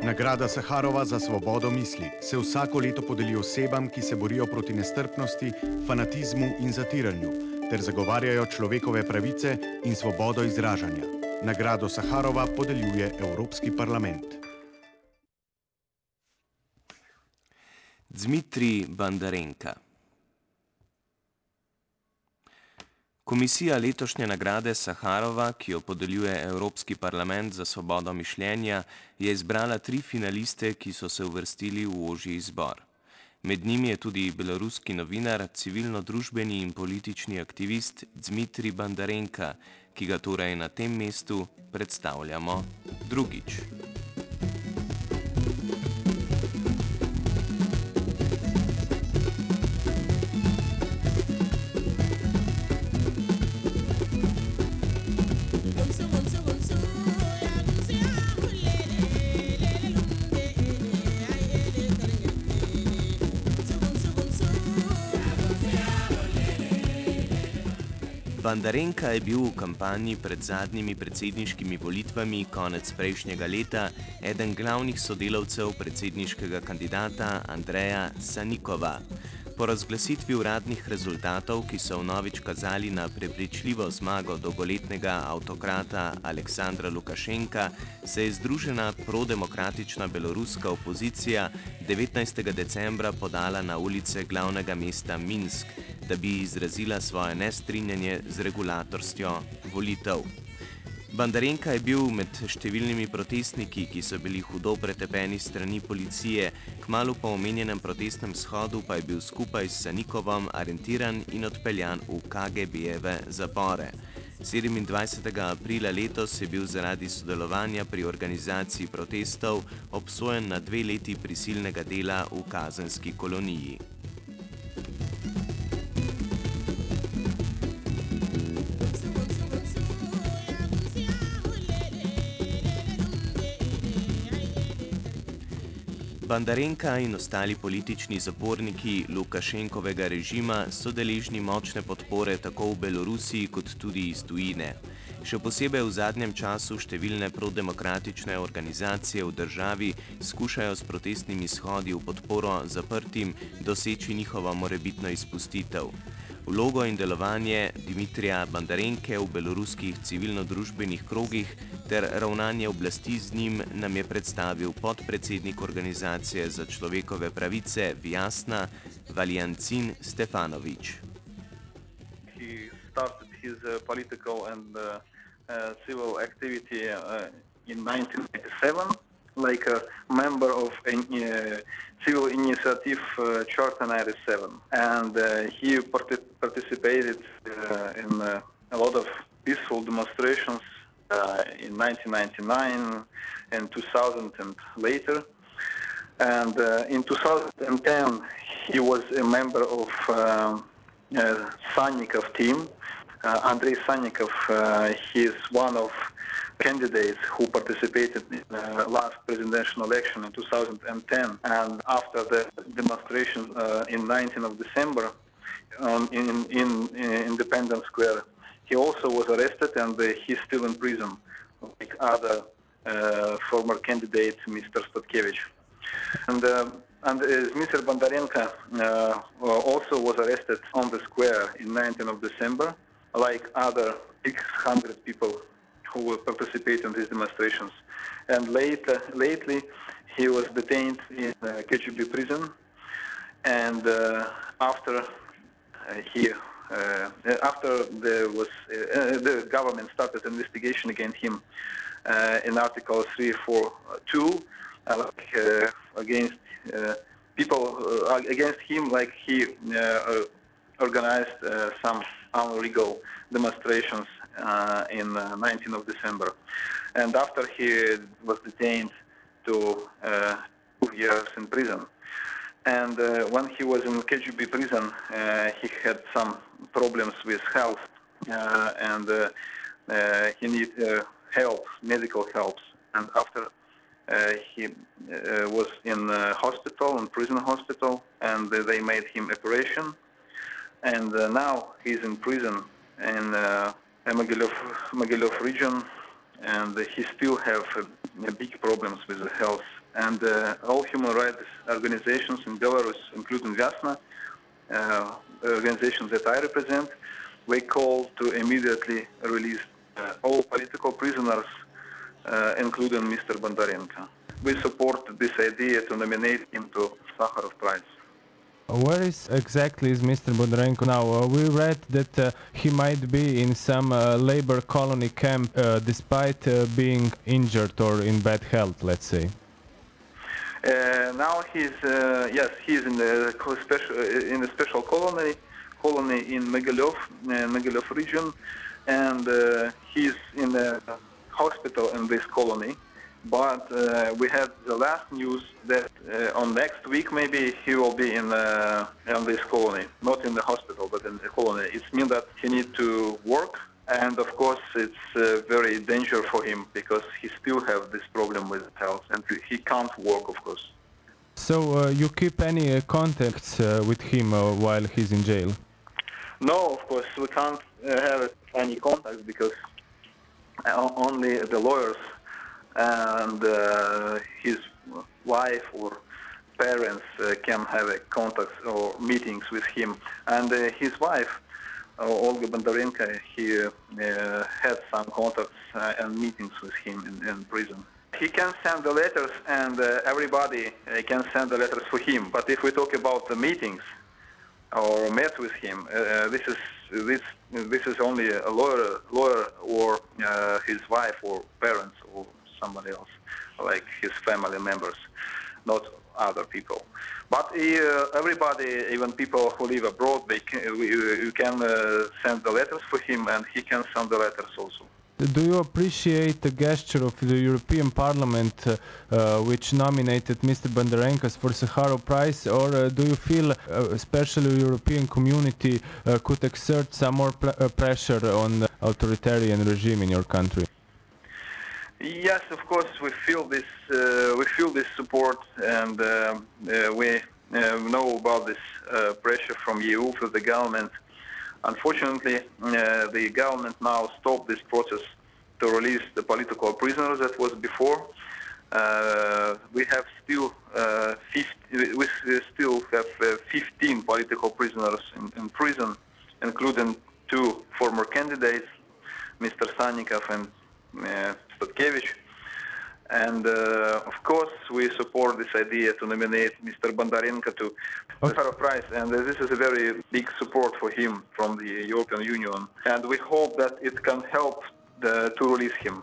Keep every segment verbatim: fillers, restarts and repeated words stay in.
Nagrada Saharova za svobodo misli se vsako leto podeli osebam, ki se borijo proti nestrpnosti, fanatizmu in zatiranju, ter zagovarjajo človekove pravice in svobodo izražanja. Nagrado Saharova podeljuje Evropski parlament. Dmitrij Bandarenka. Komisija letošnje nagrade Saharova, ki jo podeljuje Evropski parlament za svobodo mišljenja, je izbrala tri finaliste, ki so se uvrstili v ožji izbor. Med njimi je tudi beloruski novinar, civilno-družbeni in politični aktivist Dmitrij Bandarenka, ki ga torej na tem mestu predstavljamo drugič. Bandarenka je bil v kampanji pred zadnjimi predsedniškimi volitvami konec prejšnjega leta eden glavnih sodelavcev predsedniškega kandidata Andreja Sannikova. Po razglasitvi uradnih rezultatov, ki so vnovič kazali na prepričljivo zmago dolgoletnega avtokrata Aleksandra Lukašenka, se je združena prodemokratična beloruska opozicija devetnajstega decembra podala na ulice glavnega mesta Minsk, da bi izrazila svoje nestrinjanje z regulatorstjo volitev. Bandarenka je bil med številnimi protestniki, ki so bili hudo pretepeni strani policije, kmalu po omenjenem protestnem shodu pa je bil skupaj s Sannikovom aretiran in odpeljan v K G B-jeve zapore. sedemindvajsetega aprila letos je bil zaradi sodelovanja pri organizaciji protestov obsojen na dve leti prisilnega dela v kazenski koloniji. Bandarenka in ostali politični zaporniki Lukašenkovega režima so deležni močne podpore tako v Belorusiji kot tudi iz tujine. Še posebej v zadnjem času številne prodemokratične organizacije v državi skušajo s protestnimi shodi v podporo zaprtim doseči njihovo morebitno izpustitev. Vlogo in delovanje Dmitrija Bandarenke v beloruskih civilno-družbenih krogih ter ravnanje oblasti z njim nam je predstavil podpredsednik Organizacije za človekove pravice Vjasna Valjancin Stefanović. He started his uh, political and uh, uh, civil activity uh, in nineteen ninety-seven, like a member of a uh, civil initiative uh, Charter ninety-seven, and uh, he part participated uh, in uh, a lot of peaceful demonstrations uh, in nineteen ninety-nine and two thousand and later. And uh, in two thousand ten, he was a member of uh, uh, Sannikov team. Uh, Andrei Sannikov, uh, he is one of candidates who participated in the uh, last presidential election in two thousand ten, and after the demonstration uh, in nineteenth of December um, in, in, in Independence Square, he also was arrested, and uh, he's still in prison, like other uh, former candidate, Mister Statkevich. And, uh, and uh, Mister Bandarenka uh, also was arrested on the square in nineteenth of December, like other six hundred people who will participate in these demonstrations. And later, lately, he was detained in uh, K G B prison, and uh, after uh, he, uh, after there was uh, the government started investigation against him uh, in Article three forty-two, uh, like uh, against uh, people uh, against him, like he uh, organized uh, some illegal demonstrations uh, in uh, nineteenth of December. And after he was detained to uh, two years in prison. And uh, when he was in K G B prison, uh, he had some problems with health, uh, and uh, uh, he needed uh, help, medical help. And after uh, he uh, was in uh, hospital, in prison hospital, and uh, they made him operation. And uh, now he's in prison in uh, Mogilov, Mogilov region, and uh, he still have uh, big problems with the health. And and uh, all human rights organizations in Belarus, including Vyasna, uh, organizations that I represent, we call to immediately release uh, all political prisoners, uh, including Mister Bondarenko. We support this idea to nominate him to Sakharov Prize. Where is exactly is Mister Bondarenko now? Uh, we read that uh, he might be in some uh, labor colony camp uh, despite uh, being injured or in bad health, let's say. Uh, now he's uh, yes he's in the special in the special colony colony in Mogilev, uh, Mogilev region, and uh, he's in the hospital in this colony. But uh, we had the last news that uh, on next week maybe he will be in, uh, in this colony, not in the hospital, but in the colony. It means that he needs to work, and of course it's uh, very dangerous for him because he still has this problem with health, and he can't work, of course. So uh, you keep any uh, contacts uh, with him uh, while he's in jail? No, of course we can't uh, have any contacts because uh, only the lawyers and uh, his wife or parents uh, can have a contact or meetings with him. And uh, his wife, uh, Olga Bondarenko, he uh, had some contacts uh, and meetings with him in, in prison. He can send the letters, and uh, everybody uh, can send the letters for him. But if we talk about the meetings or met with him, uh, this is this this is only a lawyer, lawyer or uh, his wife or parents or somebody else, like his family members, not other people. But uh, everybody, even people who live abroad, they can, we, you can uh, send the letters for him, and he can send the letters also. Do you appreciate the gesture of the European Parliament, uh, uh, which nominated Mister Bondarenko for Sakharov Prize, or uh, do you feel, uh, especially the European community, uh, could exert some more pl- uh, pressure on the authoritarian regime in your country? Yes, of course, we feel this. Uh, we feel this support, and uh, uh, we uh, know about this uh, pressure from E U for the government. Unfortunately, uh, the government now stopped this process to release the political prisoners that was before. Uh, we have still uh, fifty, we still have uh, fifteen political prisoners in, in prison, including two former candidates, Mister Sannikov and uh, Statkevich. And uh, of course, we support this idea to nominate Mister Bondarenko to the Sakharov Prize, and uh, this is a very big support for him from the European Union. And we hope that it can help the, to release him.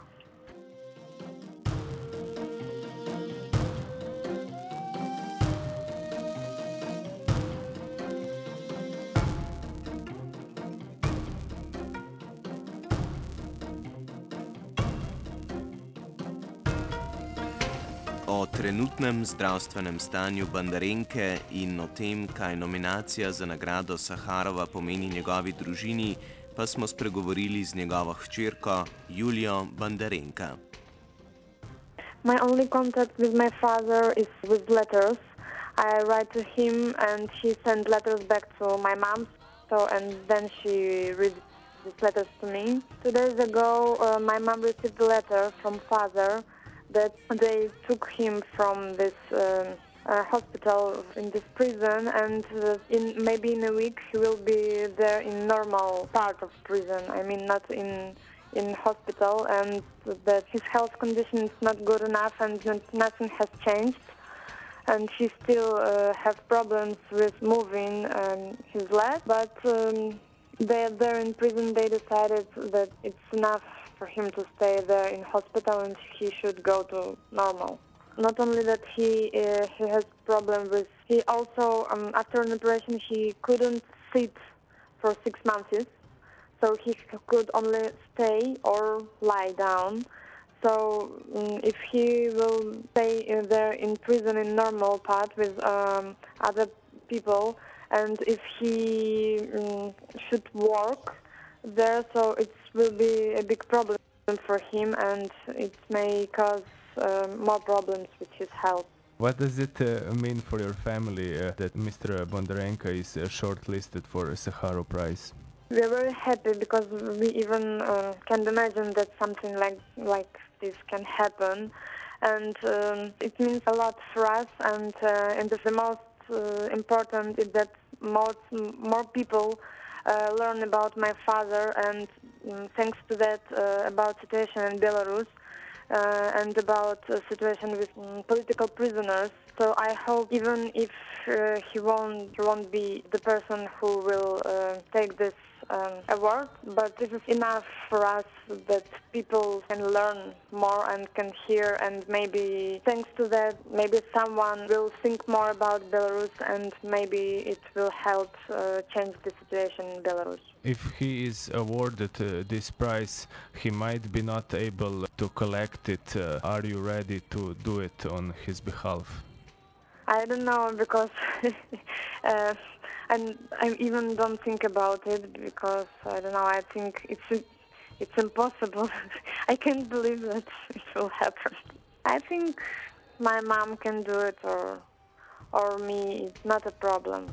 O trenutnem zdravstvenem stanju Bondarenke in o tem, kaj nominacija za nagrado Sakharova pomeni njegovi družini, pa smo spregovorili z njegovo hčerko Julijo Bondarenko. My only contact with my father is with letters. I write to him and he sends letters back to my mom, so and then she reads these letters to me. Two days ago, uh, my mom received a letter from father that they took him from this uh, uh, hospital in this prison, and uh, in maybe in a week he will be there in normal part of prison. I mean, not in in hospital, and that his health condition is not good enough, and nothing has changed, and he still uh, have problems with moving um, his leg. But um, they there in prison, they decided that it's enough for him to stay there in hospital, and he should go to normal. Not only that he uh, he has problem with, he also um, after an operation he couldn't sit for six months, so he could only stay or lie down. So um, if he will stay in there in prison in normal part with um, other people, and if he um, should work there, so it will be a big problem for him, and it may cause uh, more problems with his health. What does it uh, mean for your family uh, that Mister Bondarenko is uh, shortlisted for a Sakharov Prize? We are very happy because we even uh, can't imagine that something like like this can happen, and um, it means a lot for us. And uh, and the most uh, important is that most more people uh, learn about my father, and um, thanks to that, uh, about situation in Belarus uh, and about uh, situation with um, political prisoners. So I hope, even if uh, he won't won't be the person who will uh, take this um, award, but this is enough for us that people can learn more and can hear, and maybe thanks to that, maybe someone will think more about Belarus, and maybe it will help uh, change the situation in Belarus. If he is awarded uh, this prize, he might be not able to collect it. Uh, are you ready to do it on his behalf? I don't know, because uh, and I even don't think about it, because I don't know. I think it's it's impossible. I can't believe that it will happen. I think my mom can do it, or or me. It's not a problem.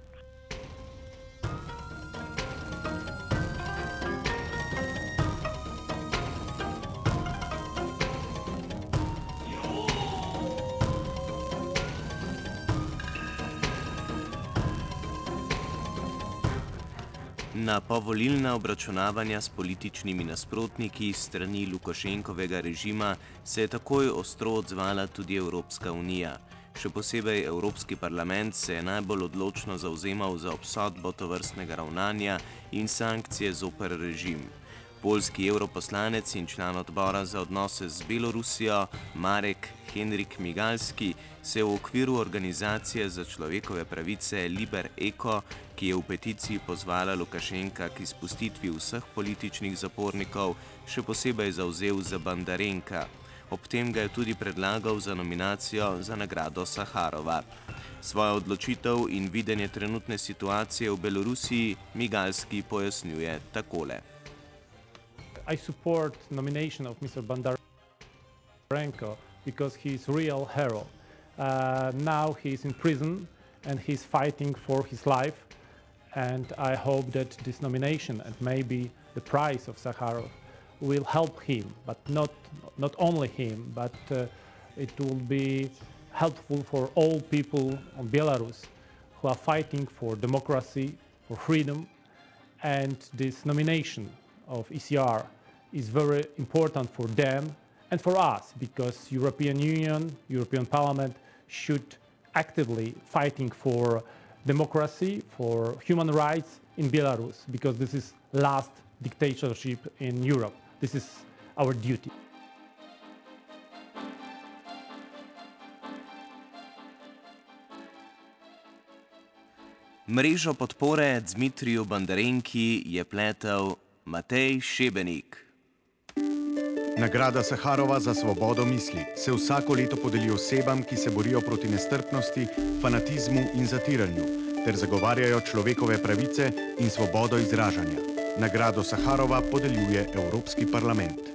Na povolilna obračunavanja s političnimi nasprotniki strani Lukašenkovega režima se je takoj ostro odzvala tudi Evropska unija. Še posebej Evropski parlament se je najbolj odločno zavzemal za obsodbo tovrstnega ravnanja in sankcije zoper režim. Poljski europoslanec in član odbora za odnose z Belorusijo Marek Henrik Migalski se je v okviru organizacije za človekove pravice Liber Eko, ki je v peticiji pozvala Lukašenka k izpustitvi vseh političnih zapornikov, še posebej zavzel za Bandarenka. Ob tem ga je tudi predlagal za nominacijo za nagrado Saharova. Svojo odločitev in videnje trenutne situacije v Belorusiji Migalski pojasnjuje takole. I support nomination of Mister Bandarenko because he is a real hero. Uh, now he is in prison and he is fighting for his life, and I hope that this nomination and maybe the prize of Sakharov will help him, but not not only him, but uh, it will be helpful for all people in Belarus who are fighting for democracy, for freedom, and this nomination of E C R is very important for them and for us, because European Union, European Parliament should actively fighting for democracy, for human rights in Belarus, because this is last dictatorship in Europe. This is our duty. Mrežo podpore Dmitriju Bandarenki je pletel Matej Šebenik. Nagrada Saharova za svobodo misli se vsako leto podeli osebam, ki se borijo proti nestrpnosti, fanatizmu in zatiranju, ter zagovarjajo človekove pravice in svobodo izražanja. Nagrado Saharova podeljuje Evropski parlament.